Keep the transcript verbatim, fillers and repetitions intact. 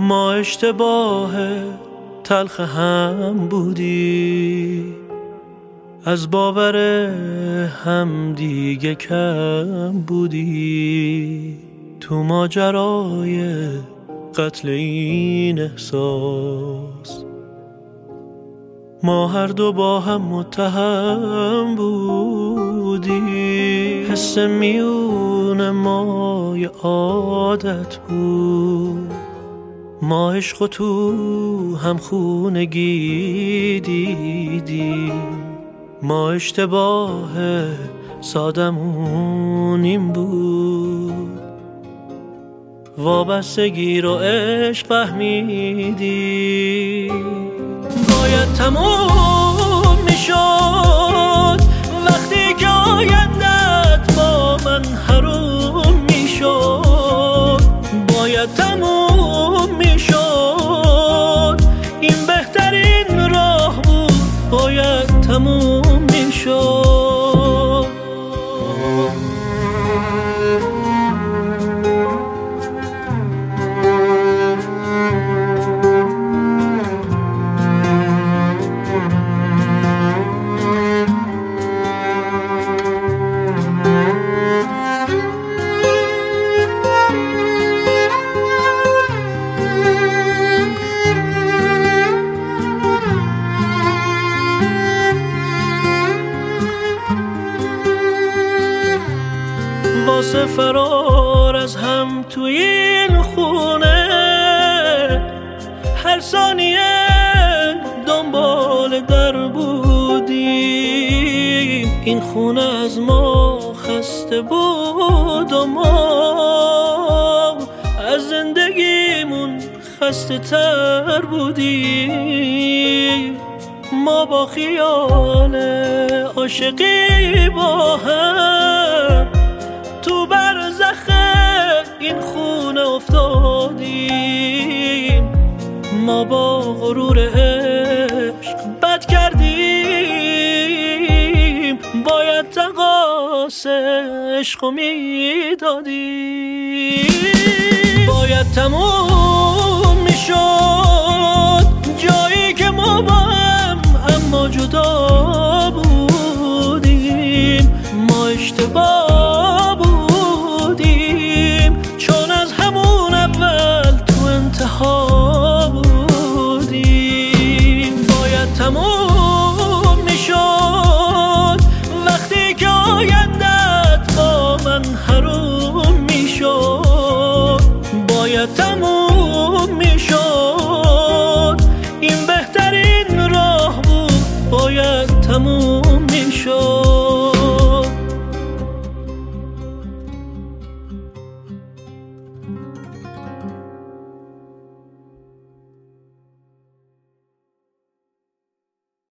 ما اشتباه تلخ هم بودی، از باور هم دیگه کم بودی. تو ماجرای قتل این احساس ما هر دو با هم متهم بودی. حس میون ما یه عادت بود، ما عشق تو هم خونگی دیدی. ما اشتباه سادمون این بود، وابستگی رو عشق فهمیدی. باید تموم میشد وقتی که آیندت با من حروم میشد. باید تموم میشد، این بهترین راه بود. باید تموم میشد. واسه فرار از هم توی این خونه هر ثانیه دنبال در بودیم. این خونه از ما خسته بود و ما از زندگیمون خسته تر بودیم. ما با خیال عاشقی با هم تو برزخ این خونه افتادیم. ما با غرور عشق بد کردیم، باید تقاص عشق رو میدادیم. باید تموم